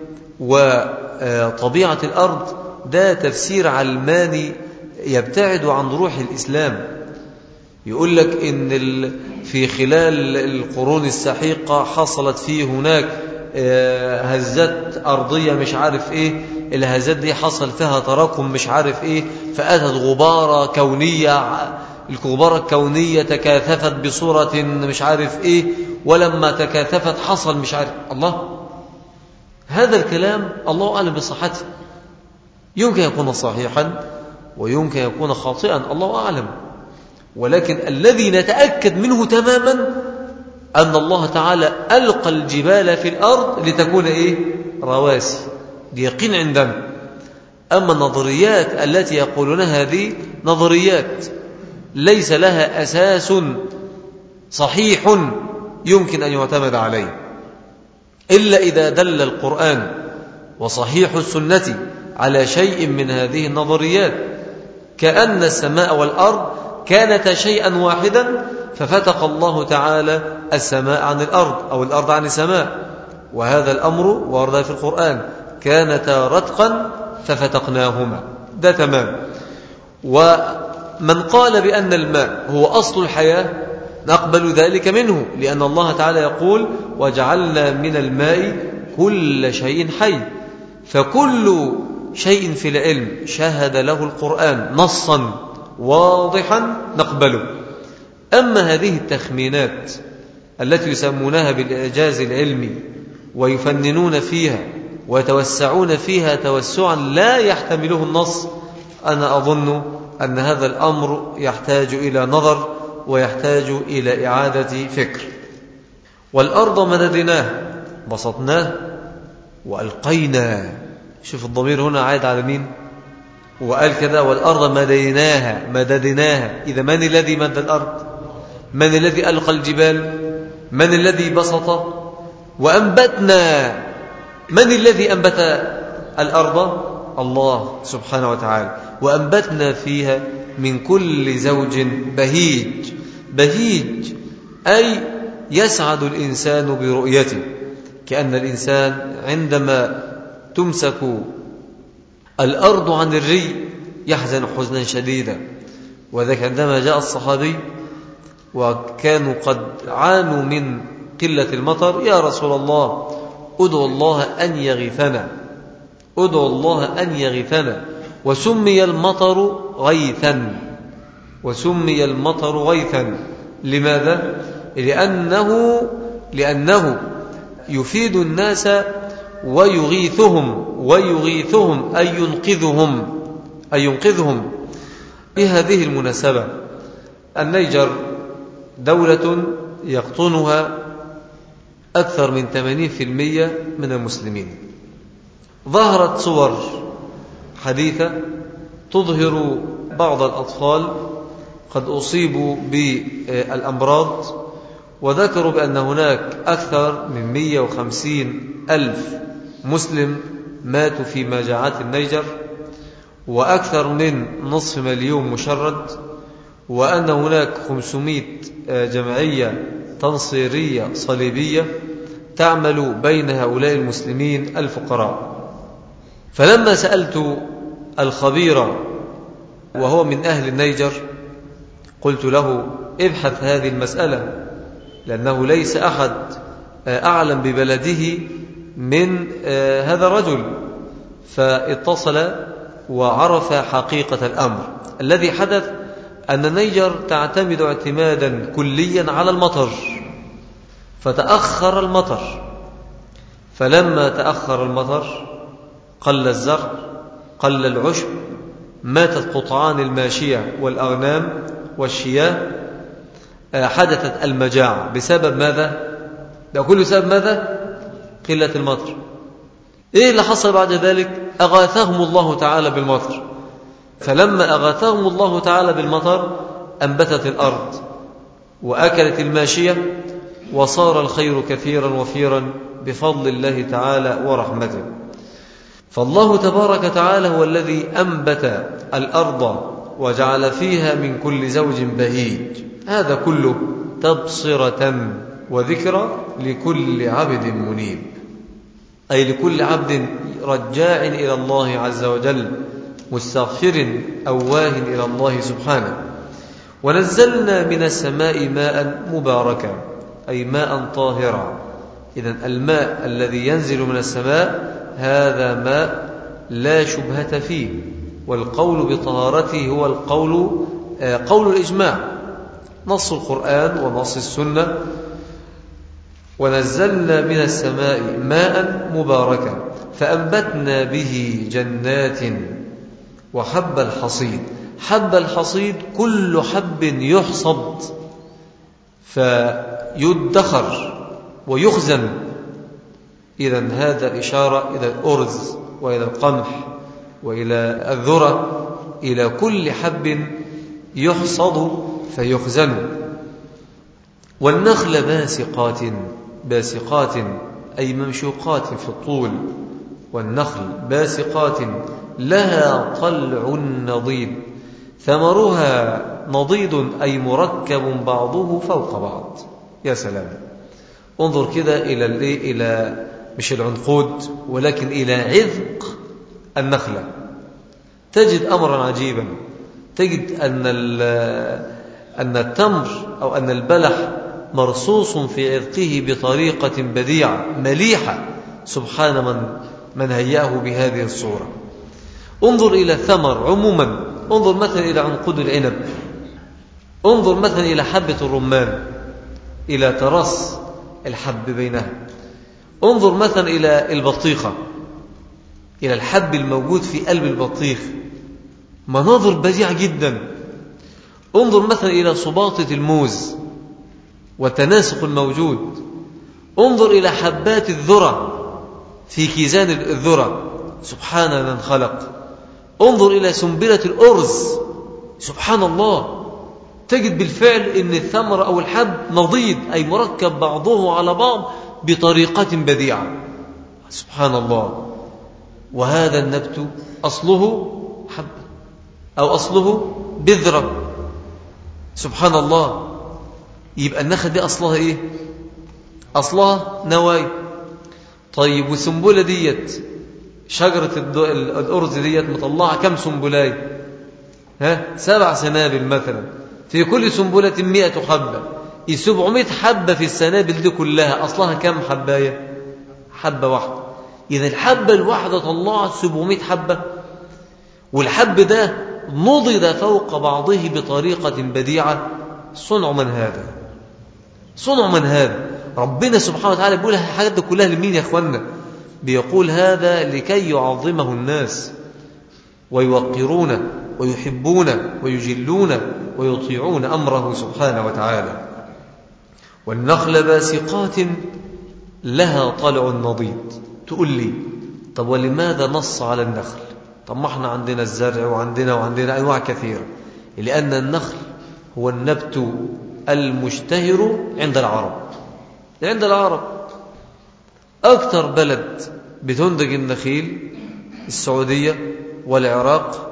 وطبيعة الأرض ده تفسير علماني يبتعد عن روح الإسلام. يقول لك إن في خلال القرون السحيقة حصلت فيه هناك هزات أرضية مش عارف إيه، الهزات دي حصل فيها تراكم مش عارف إيه، فأتت غبارة كونية، الغبارة الكونية تكاثفت بصورة مش عارف إيه، ولما تكاثفت حصل مش عارف. الله، هذا الكلام الله أعلم بصحته، يمكن يكون صحيحا ويمكن يكون خاطئا، الله أعلم. ولكن الذي نتأكد منه تماما أن الله تعالى ألقى الجبال في الأرض لتكون رواسي، دي يقين عندنا. أما النظريات التي يقولونها هذه نظريات ليس لها أساس صحيح يمكن أن يعتمد عليه، إلا إذا دل القرآن وصحيح السنة على شيء من هذه النظريات، كأن السماء والأرض كانتا شيئا واحدا ففتق الله تعالى السماء عن الأرض أو الأرض عن السماء، وهذا الأمر ورد في القرآن، كانتا رتقا ففتقناهما. ده تمام. ومن قال بأن الماء هو أصل الحياة نقبل ذلك منه، لأن الله تعالى يقول وجعلنا من الماء كل شيء حي، فكل شيء في العلم شهد له القرآن نصا واضحا نقبله. أما هذه التخمينات التي يسمونها بالإعجاز العلمي ويفننون فيها ويتوسعون فيها توسعا لا يحتمله النص، أنا أظن أن هذا الأمر يحتاج إلى نظر ويحتاج إلى إعادة فكر. والأرض مددناها بسطناه وألقينا، شوف الضمير هنا عائد على مين؟ وقال كذا والأرض مددناها. إذا من الذي مد الأرض؟ من الذي ألقى الجبال؟ من الذي بسط؟ وأنبتنا، من الذي أنبت الأرض؟ الله سبحانه وتعالى. وأنبتنا فيها من كل زوج بهيج. بهيج أي يسعد الإنسان برؤيته، كأن الإنسان عندما تمسك الأرض عن الري يحزن حزنا شديدا. وذلك عندما جاء الصحابي وكانوا قد عانوا من قلة المطر، يا رسول الله ادعو الله أن يغيثنا، ادعو الله أن يغيثنا. وسمي المطر غيثا، وسمي المطر غيثا. لماذا؟ لأنه يفيد الناس ويغيثهم أي ينقذهم. بهذه المناسبة النيجر دولة يقطنها أكثر من 80% من المسلمين. ظهرت صور حديثة تظهر بعض الأطفال قد أصيبوا بالأمراض، وذكروا بأن هناك أكثر من 150,000 مسلم ماتوا في مجاعات النيجر، وأكثر من 500,000 مشرد، وأن هناك 500 جمعية تنصيرية صليبية تعمل بين هؤلاء المسلمين الفقراء. فلما سألت الخبير وهو من أهل النيجر قلت له ابحث هذه المسألة، لأنه ليس أحد أعلم ببلده من هذا الرجل. فاتصل وعرف حقيقة الأمر. الذي حدث أن النيجر تعتمد اعتمادا كليا على المطر، فتأخر المطر. فلما تأخر المطر قل الزرع، قل العشب، ماتت قطعان الماشية والأغنام والشياه، حدثت المجاعة. بسبب ماذا؟ ده كله بسبب ماذا؟ قلة المطر. إيه اللي حصل بعد ذلك؟ أغاثهم الله تعالى بالمطر. فلما أغاثهم الله تعالى بالمطر أنبتت الأرض وأكلت الماشية، وصار الخير كثيرا وفيرا بفضل الله تعالى ورحمته. فالله تبارك وتعالى هو الذي أنبت الأرض وجعل فيها من كل زوج بهيج. هذا كله تبصرة وذكرى لكل عبد منيب، أي لكل عبد رجاع إلى الله عز وجل، مستغفر أواه إلى الله سبحانه. ونزلنا من السماء ماء مباركا، أي ماء طاهرا. إذن الماء الذي ينزل من السماء هذا ماء لا شبهة فيه، والقول بطهارته هو قول الإجماع، نص القرآن ونص السنة. ونزلنا من السماء ماء مباركا فأنبتنا به جنات وحب الحصيد. حب الحصيد كل حب يحصد فيدخر ويخزن. إذن هذا إشارة إلى الأرز وإلى القمح وإلى الذرة، إلى كل حب يحصد فيخزن. والنخل باسقات أي ممشوقات في الطول. والنخل باسقات لها طلع نضيد، ثمرها نضيد أي مركب بعضه فوق بعض. يا سلام، انظر كده إلى مش العنقود ولكن إلى عذق النخلة، تجد أمرا عجيبا. تجد أن التمر أو أن البلح مرصوص في عذقه بطريقة بديعة مليحة، سبحان من هيأه بهذه الصورة. انظر إلى الثمر عموما، انظر مثلا إلى عنقود العنب، انظر مثلا إلى حبة الرمان، إلى ترص الحب بينها، انظر مثلا إلى البطيخة، إلى الحب الموجود في قلب البطيخ، مناظر بديعة جدا. انظر مثلا إلى صباطة الموز والتناسق الموجود، انظر إلى حبات الذرة في كيزان الذرة، سبحان من خلق. انظر إلى سنبلة الأرز، سبحان الله، تجد بالفعل أن الثمر أو الحب نضيد، أي مركب بعضه على بعض بطريقة بديعة، سبحان الله. وهذا النبت أصله حب أو أصله بذرة، سبحان الله. يبقى النخل دي أصلها إيه؟ أصلها نواي. طيب والسنبلة ديت، شجرة الأرز ديت مطلعة كم سنبلاي؟ 7 سنابل مثلا، في كل سنبلة 100 حبة، 700 حبة في السنابل دي كلها، أصلها كم حباية؟ حبة واحدة. إذا الحبة الواحدة طلعت 700 حبة، والحب ده نضد فوق بعضه بطريقة بديعة. صنع من هذا؟ صنع من هذا؟ ربنا سبحانه وتعالى بيقول الحاجات دي كلها لمين يا أخوانا؟ بيقول هذا لكي يعظمه الناس ويوقرون ويحبون ويجلون ويطيعون أمره سبحانه وتعالى. والنخل باسقات لها طلع نضيد. تقول لي طب ولماذا نص على النخل؟ طب ما احنا عندنا الزرع وعندنا أنواع كثيرة. لأن النخل هو النبت المشتهر عند العرب. أكثر بلد بتنتج النخيل السعودية والعراق،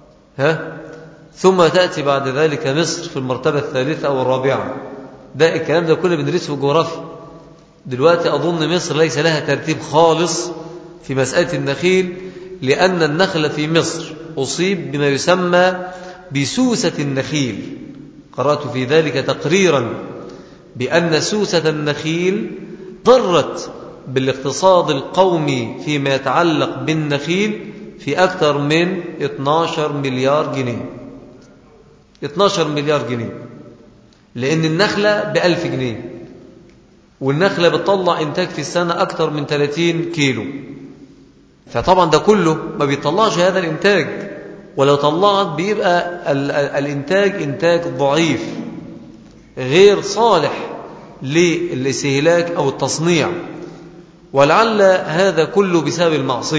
ثم تأتي بعد ذلك مصر في المرتبة الثالثة أو الرابعة. ده الكلام ده كله بندرسه في الجغرافيا. دلوقتي أظن مصر ليس لها ترتيب خالص في مسألة النخيل، لأن النخل في مصر أصيب بما يسمى بسوسة النخيل. قرأت في ذلك تقريرا بأن سوسة النخيل ضرت بالاقتصاد القومي فيما يتعلق بالنخيل في أكثر من 12 مليار جنيه. 12 مليار جنيه، لأن النخلة ب1000 جنيه، والنخلة بتطلع إنتاج في السنة أكثر من 30 كيلو. فطبعا ده كله ما بيطلعش هذا الإنتاج، ولو طلعت بيبقى الإنتاج إنتاج ضعيف غير صالح للاستهلاك أو التصنيع. ولعل هذا كله بسبب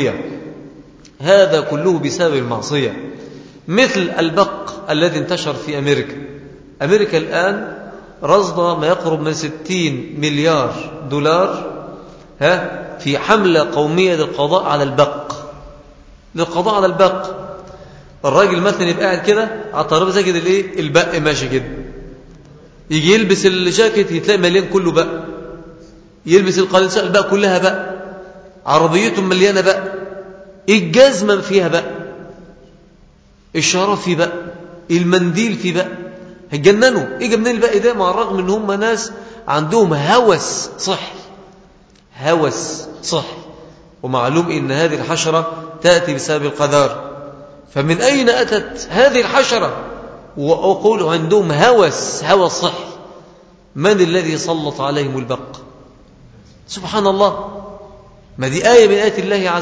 المعصية. مثل البق الذي انتشر في أمريكا الآن رصد ما يقرب من 60 مليار دولار في حملة قومية للقضاء على البق. الراجل مثلا يبقى قاعد كده على الترابيزه كده، البق ماشي كده، يجي يلبس الجاكيت يتلاقي مليان كله بق، يلبس القلنسة البق كلها بق، عربيته مليانه بق، الجزمه فيها بق، الشراب فيه بق، المنديل فيه بق. هتجننوا ايه منين البق ده؟ مع الرغم ان هم ناس عندهم هوس صحي، ومعلوم ان هذه الحشرة تأتي بسبب القذارة. فمن أين أتت هذه الحشرة؟ وأقول عندهم هوس صحي. من الذي سلط عليهم البق؟ سبحان الله. ما دي آية من آيات الله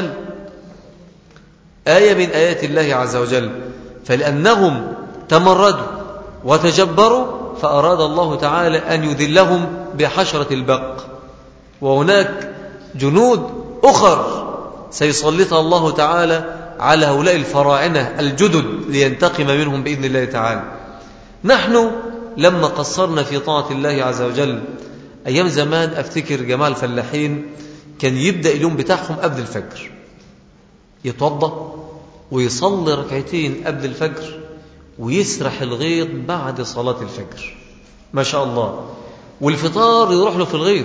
عز وجل. فلأنهم تمردوا وتجبروا فأراد الله تعالى أن يذلهم بحشرة البق. وهناك جنود أخر سيسلطها الله تعالى على هؤلاء الفراعنة الجدد لينتقم منهم بإذن الله تعالى. نحن لما قصرنا في طاعة الله عز وجل أيام زمان، أفتكر جماعة الفلاحين كان يبدأ اليوم بتاعهم قبل الفجر، يتوضأ ويصلي ركعتين قبل الفجر ويسرح الغيط بعد صلاة الفجر، ما شاء الله. والفطار يروح له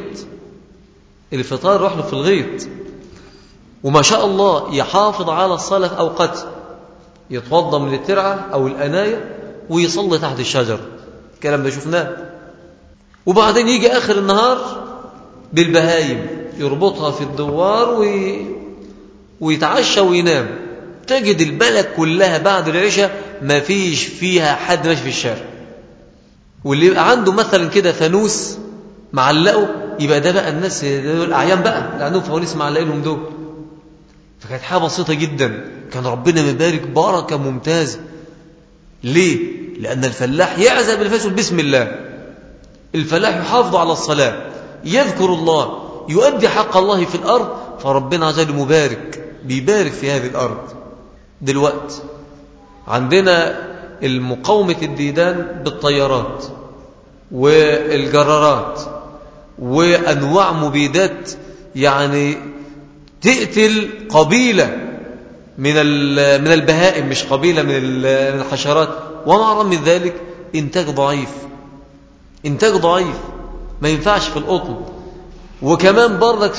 في الغيط، وما شاء الله يحافظ على الصلاة في أوقات، يتوضأ من الترعة أو الأناية ويصلي تحت الشجر الكلام ده شفناه. وبعدين يجي آخر النهار بالبهايم يربطها في الدوار ويتعشى وينام، تجد البلد كلها بعد العشاء ما فيش فيها حد ماشي في الشارع. واللي يبقى عنده مثلا كده فانوس معلقه يبقى ده بقى الناس دول الأعيان بقى اللي عندهم فوانيس معلقينهم دول. فكانت حاجة بسيطة جدا، كان ربنا مبارك بركة ممتازة. ليه؟ لأن الفلاح يعزى بالفاس بسم الله، الفلاح يحافظ على الصلاة، يذكر الله، يؤدي حق الله في الأرض، فربنا عز وجل مبارك، بيبارك في هذه الأرض. دلوقتي عندنا المقاومة الديدان بالطيارات والجرارات وأنواع مبيدات يعني تقتل قبيلة من البهائم، مش قبيلة من الحشرات، ومع رغم من ذلك إنتاج ضعيف، إنتاج ضعيف ما ينفعش في القطن. وكمان برضك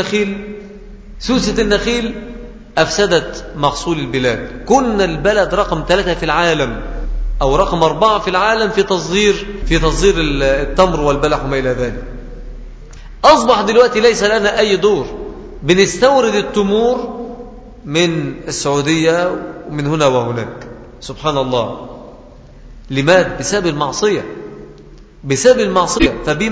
سوسة النخيل أفسدت محصول البلاد. كنا البلد رقم 3 في العالم أو رقم 4 في العالم في تصدير التمر والبلح وما إلى ذلك. أصبح دلوقتي ليس لنا أي دور، بنستورد التمور من السعودية ومن هنا وهناك. سبحان الله. لماذا؟ بسبب المعصية.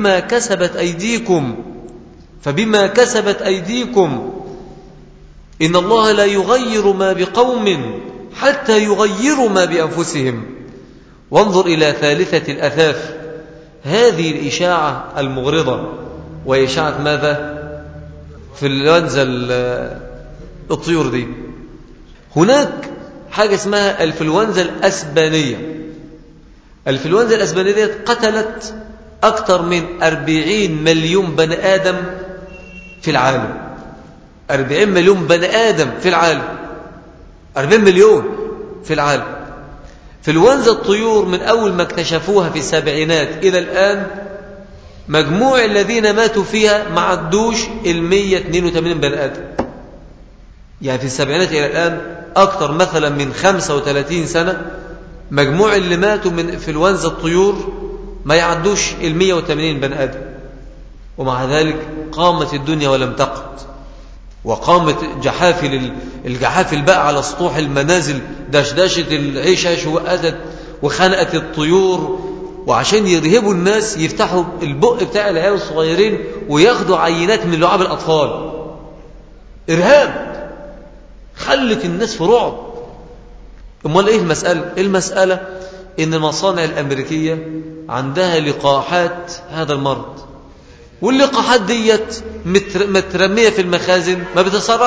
فبما كسبت أيديكم إن الله لا يغير ما بقوم حتى يغيروا ما بأنفسهم. وانظر إلى ثالثة الأثاث، هذه الإشاعة المغرضة، وإشاعة ماذا؟ في الأنفلونزا الطيور دي. هناك حاجة اسمها الأنفلونزا الأسبانية. الأنفلونزا الأسبانية قتلت أكثر من 40 مليون بني آدم في العالم. 40 مليون بني آدم في العالم، 40 مليون في العالم. أنفلونزا الطيور من أول ما اكتشفوها في السبعينات إلى الآن مجموع الذين ماتوا فيها ما عدوش 182 بني آدم. يعني في السبعينات إلى الآن أكثر مثلا من 35 سنة مجموع اللي ماتوا من أنفلونزا الطيور ما يعدوش 180 بني آدم. ومع ذلك قامت الدنيا ولم تقعد، وقامت الجحافل بقى على سطوح المنازل، دشدشت العشش وأتت وخنقت الطيور، وعشان يرهبوا الناس يفتحوا البق بتاع العيال الصغيرين وياخدوا عينات من لعاب الأطفال. إرهاب خلت الناس في رعب. امال ايه المسألة؟ المسألة ان المصانع الأمريكية عندها لقاحات هذا المرض، واللقاحات ديت مترمية في المخازن ما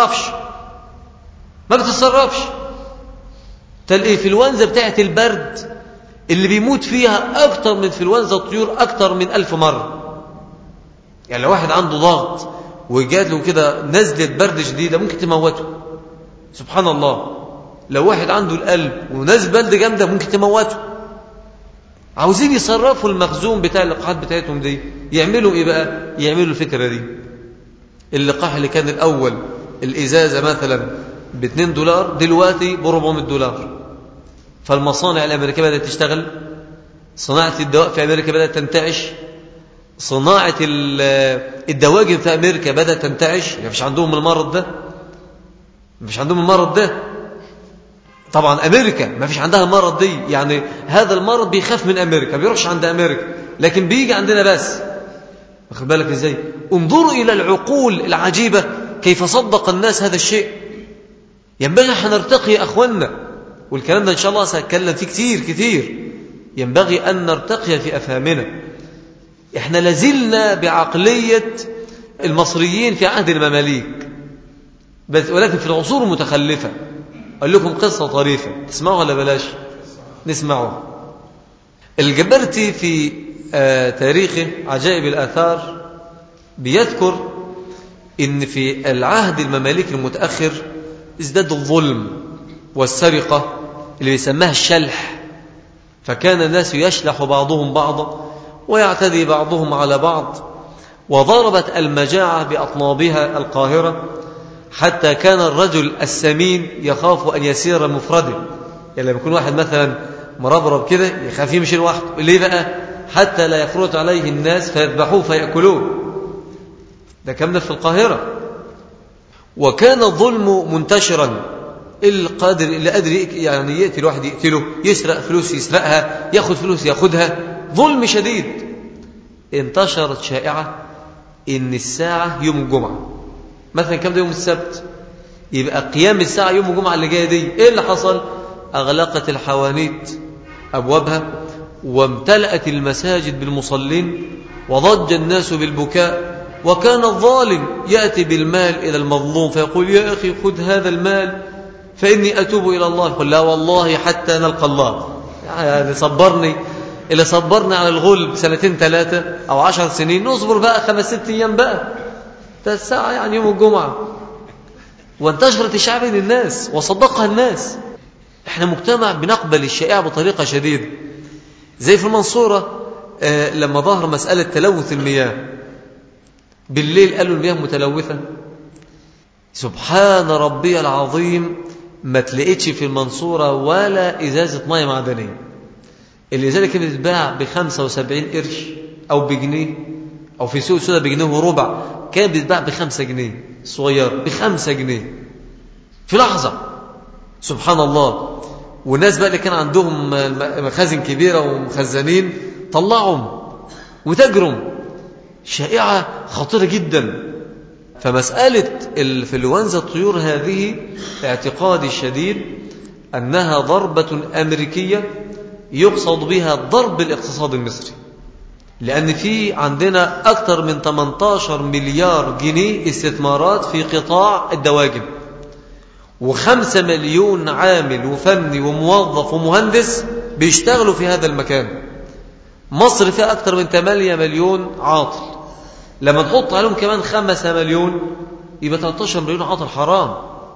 بتتصرفش. الإنفلونزا بتاعت البرد اللي بيموت فيها أكتر من إنفلونزا الطيور أكتر من 1000 مرة. يعني لو واحد عنده ضغط وجات له كده نزلة برد شديدة ممكن تموته. سبحان الله. لو واحد عنده القلب ونزل برد جامدة ممكن تموته. عاوزين يصرفوا المخزون بتاع اللقاحات بتاعتهم دي، يعملوا ايه بقى؟ يعملوا الفكرة دي. اللقاح اللي كان الأول الإزازة مثلا $2 دلوقتي $400. فالمصانع الأمريكية بدأت تشتغل، صناعة الدواء في أمريكا بدأت تنتعش، صناعة الدواجن في أمريكا بدأت تنتعش. يعني مفيش عندهم المرض ده. طبعا أمريكا ما فيش عندها المرض دي، يعني هذا المرض بيخاف من أمريكا، بيروحش عند أمريكا، لكن بيجي عندنا بس. واخد بالك ازاي؟ انظروا إلى العقول العجيبة كيف صدق الناس هذا الشيء. ينبغي أن نرتقي يا أخوانا، والكلام ده إن شاء الله سأتكلم فيه كتير. ينبغي أن نرتقي في أفهامنا. إحنا لازلنا بعقلية المصريين في عهد المماليك، بس ولكن في العصور المتخلفة. أقول لكم قصة طريفة، تسمعوا ولا بلاش؟ نسمعوا. الجبرتي في تاريخه عجائب الآثار بيذكر إن في العهد المماليك المتأخر ازداد الظلم والسرقة اللي بيسماها الشلح. فكان الناس يشلح بعضهم بعضا ويعتدي بعضهم على بعض، وضربت المجاعة بأطنابها القاهرة، حتى كان الرجل السمين يخاف أن يسير مفردا. يعني لما يكون واحد مثلا مربرب كده يخاف يمشي لوحده. ليه بقى؟ حتى لا يخرج عليه الناس فيذبحوه فيأكلوه. ده كان في القاهرة. وكان الظلم منتشرا، اللي قادر يعني يقتل واحد يقتله، يسرق فلوس يسرقها، ياخد فلوس ياخدها، ظلم شديد. انتشرت شائعة إن الساعة يوم الجمعة، مثلا كم ده يوم السبت، يبقى قيام الساعة يوم الجمعة اللي جاية دي. إيه اللي حصل؟ أغلقت الحوانيت أبوابها، وامتلأت المساجد بالمصلين، وضج الناس بالبكاء. وكان الظالم يأتي بالمال إلى المظلوم فيقول: يا أخي خذ هذا المال فإني أتوب إلى الله. يقول: لا والله حتى نلقى الله. يعني صبرني، اللي صبرني على الغلب 2 3 أو 10 سنين، نصبر بقى 5 6 أيام بقى، ده الساعة يعني يوم الجمعة. وانتشرت الشائعة بين الناس وصدقها الناس. احنا مجتمع بنقبل الشائعة بطريقة شديدة. زي في المنصورة لما ظهر مسألة تلوث المياه، بالليل قالوا المياه متلوثة. سبحان ربي العظيم، ما تلاقيتش في المنصورة ولا إزازة مياه معدنية. الإزازة كانت بتتباع ب75 قرش أو بجنيه، أو في سوق سودا بجنيه وربع، كانت بتتباع ب5 جنيه صغير، ب5 جنيه في لحظة. سبحان الله. والناس بقى اللي كان عندهم مخازن كبيرة ومخزنين طلعهم وتجرم. شائعة خطيرة جدا. فمسألة الإنفلونزا الطيور هذه اعتقادي الشديد أنها ضربة أمريكية يقصد بها ضرب الاقتصاد المصري، لأن في عندنا أكثر من 18 مليار جنيه استثمارات في قطاع الدواجن، و5 مليون عامل وفني وموظف ومهندس بيشتغلوا في هذا المكان. مصر فيها أكثر من 8 مليون عاطل، لما تحط عليهم كمان 5 مليون يبقى 13 مليون عاطل حرام.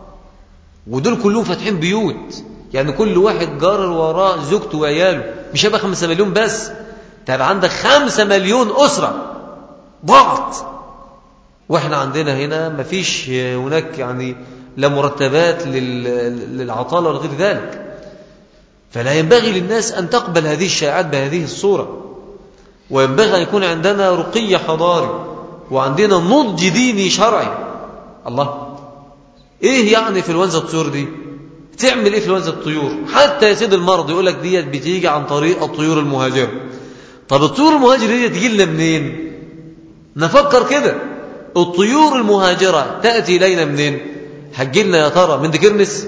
ودول كلهم فاتحين بيوت، يعني كل واحد جارر وراه زوجته وعياله، مش هيبقى 5 مليون بس، تبقى عندك 5 مليون أسرة ضغط. واحنا عندنا هنا مفيش هناك يعني لا مرتبات للعطالة ولا غير ذلك. فلا ينبغي للناس أن تقبل هذه الشائعات بهذه الصورة، وينبغي أن يكون عندنا رقي حضاري وعندنا نضج ديني شرعي. الله، إيه يعني في الونزة الطيور دي؟ تعمل إيه في الونزة الطيور؟ حتى يسيد المرض يقول لك دي بتيجي عن طريق الطيور المهاجرة. طب الطيور المهاجرة دي تجي لنا منين؟ نفكر كده. الطيور المهاجرة تأتي إلينا منين؟ هتجيلنا يا ترى من دكرنس؟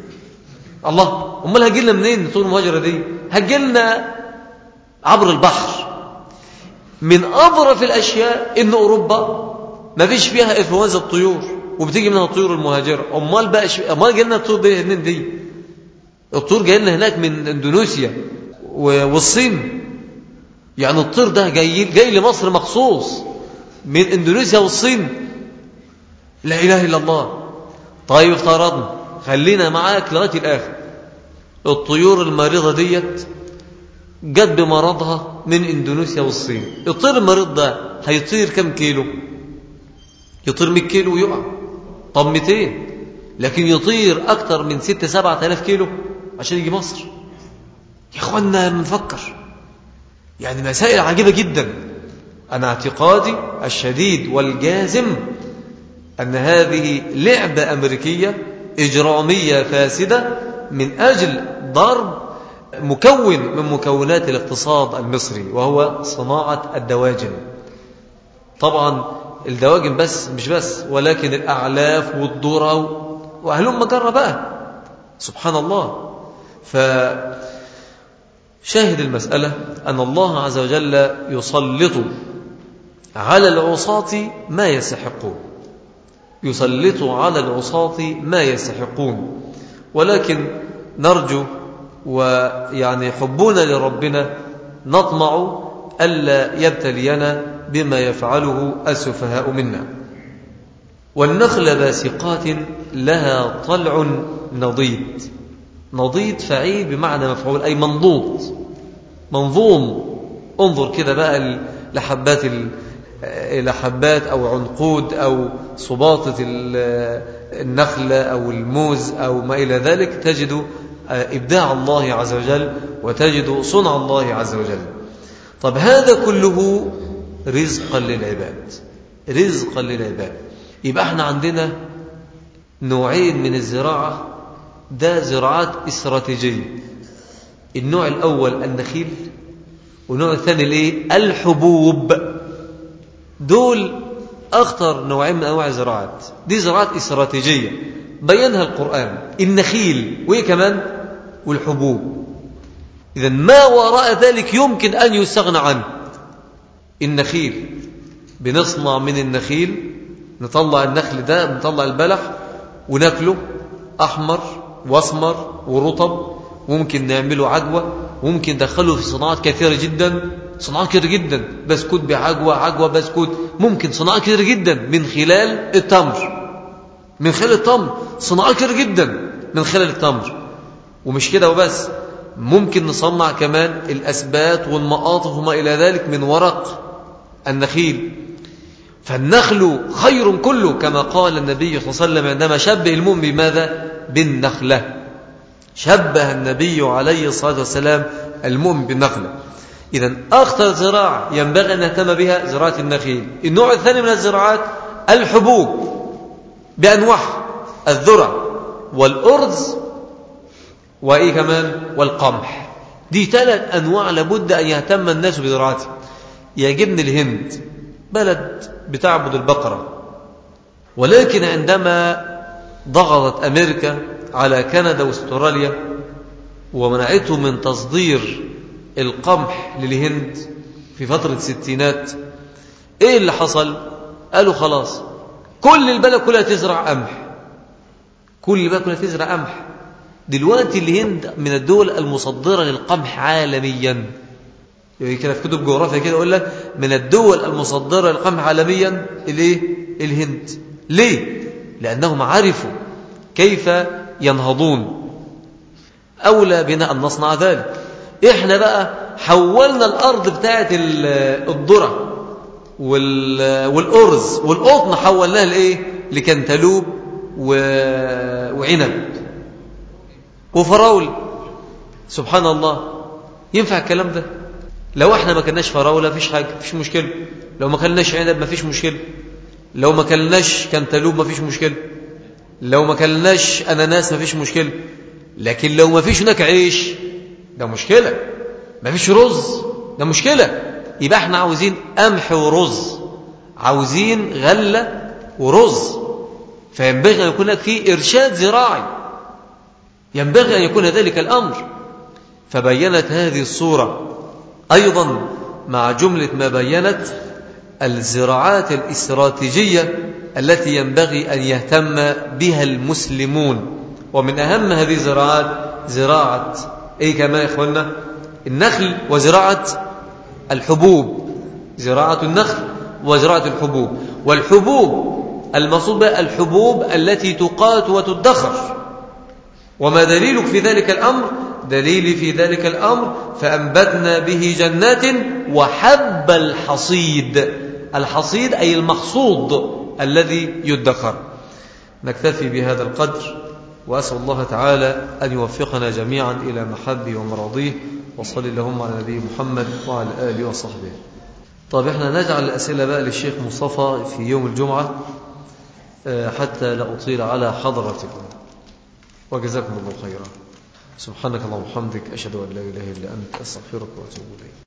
الله، امال هتجيلنا منين الطيور المهاجرة دي؟ هتجيلنا عبر البحر. من أظرف الأشياء إن أوروبا ما فيش فيها إنفلونزا الطيور وبتيجي منها الطيور المهاجرة. أمال جايلنا الطيور دي منين دي؟ الطيور جايلنا هناك من إندونيسيا والصين. يعني الطير ده جاي لمصر مخصوص من إندونيسيا والصين. لا إله إلا الله. طيب افترضنا، خلينا معاك لغاية الآخر، الطيور المريضة ديت جت بمرضها من إندونيسيا والصين. الطير المريض ده هيطير كم كيلو؟ يطير 100 كيلو ويقع؟ طب 200، لكن يطير أكتر من 6-7 آلاف كيلو عشان يجي مصر. يا إخوانا نفكر، يعني مسائل عجيبة جدا. أنا اعتقادي الشديد والجازم أن هذه لعبة أمريكية إجرامية فاسدة من أجل ضرب مكون من مكونات الاقتصاد المصري، وهو صناعة الدواجن. طبعا الدواجن مش بس، ولكن الأعلاف والذرة وأهلهم مجرة بقى. سبحان الله. فشاهد المسألة أن الله عز وجل يسلط على العصاة ما يستحقون، يسلط على العصاة ما يستحقون. ولكن نرجو ويعني حبنا لربنا نطمع ألا يبتلينا بما يفعله السفهاء منا. والنخل باسقات لها طلع نضيد. نضيد فعيل بمعنى مفعول، أي منضود منظوم. انظر كده بقى لحبات أو عنقود أو صباطة النخلة أو الموز أو ما إلى ذلك، تجد إبداع الله عز وجل وتجد صنع الله عز وجل. طب هذا كله رزقا للعباد، رزقا للعباد. يبقى احنا عندنا نوعين من الزراعة، ده زراعات استراتيجية. النوع الأول النخيل، والنوع الثاني الايه؟ الحبوب. دول أخطر نوعين من أنواع الزراعات، دي زراعات استراتيجية بينها القرآن، النخيل وإيه كمان؟ والحبوب. إذن ما وراء ذلك يمكن أن يستغنى عنه. النخيل بنصنع من النخيل، نطلع النخل ده، نطلع البلح وناكله أحمر واسمر ورطب، وممكن نعمله عجوة، وممكن ندخله في صناعات كثيرة جدا، صناعات كثيرة جدا، بسكوت بعجوة، عجوة بسكوت، ممكن صناعات كثيرة جدا من خلال التمر، من خلال التمر صناعات كثيرة جدا من خلال التمر. ومش كده وبس، ممكن نصنع كمان الأسبات والمقاطف وما إلى ذلك من ورق النخيل. فالنخل خير كله، كما قال النبي صلى الله عليه وسلم عندما شبه المؤمن بماذا؟ بالنخلة. شبه النبي عليه الصلاة والسلام المؤمن بالنخلة. إذن أخطر زراعة ينبغي أن نهتم بها زراعة النخيل. النوع الثاني من الزراعات الحبوب بأنواعها، الذرة والأرز وإيه كمان؟ والقمح. دي 3 أنواع لابد أن يهتم الناس بزراعتها. يعجبني الهند، بلد بتعبد البقرة، ولكن عندما ضغطت أمريكا على كندا واستراليا ومنعته من تصدير القمح للهند في فترة الستينات، ايه اللي حصل؟ قالوا خلاص كل البلد كلها تزرع قمح، كل البلد كلها تزرع قمح. دلوقتي الهند من الدول المصدرة للقمح عالميا. يعني كده في كتب جغرافيا كده يقول لك من الدول المصدرة للقمح عالميا الايه؟ الهند. ليه؟ لأنهم عرفوا كيف ينهضون. أولى بنا أن نصنع ذلك. إحنا بقى حولنا الأرض بتاعت الذرة والأرز والقطن، حولناها لإيه؟ لكنتالوب وعنب وفراول. سبحان الله، ينفع الكلام ده؟ لو احنا ما كلناش فراولة مفيش حاجة، مفيش مشكلة. لو ما كلناش عنب مفيش مشكلة. لو ما كلناش كنتالوب مفيش مشكلة. لو ما كلناش أناناس مفيش مشكلة. لكن لو مفيش هناك عيش ده مشكلة، مفيش رز ده مشكلة. يبقى احنا عاوزين قمح ورز، عاوزين غلة ورز. فينبغي أن يكون لك فيه إرشاد زراعي، ينبغي أن يكون ذلك الأمر. فبينت هذه الصورة أيضا مع جملة ما بينت الزراعات الاستراتيجية التي ينبغي أن يهتم بها المسلمون. ومن أهم هذه الزراعات زراعة إيه كما يا إخوانا؟ النخل وزراعة الحبوب. زراعة النخل وزراعة الحبوب. والحبوب المقصود بها الحبوب التي تقات وتدخر. وما دليلك في ذلك الأمر؟ دليلي في ذلك الأمر فأنبتنا به جنات وحب الحصيد. الحصيد أي المحصود الذي يدخر. نكتفي بهذا القدر، وأسأل الله تعالى أن يوفقنا جميعا إلى محبه ومراضيه. وصل اللهم على نبي محمد وعلى آله وصحبه. طيب احنا نجعل الأسئلة بقى للشيخ مصطفى في يوم الجمعة حتى لا أطيل على حضرتكم، وجزاكم الله خيرا. سبحانك اللهم وبحمدك، أشهد أن لا إله إلا أنت، أستغفرك وأتوب إليك.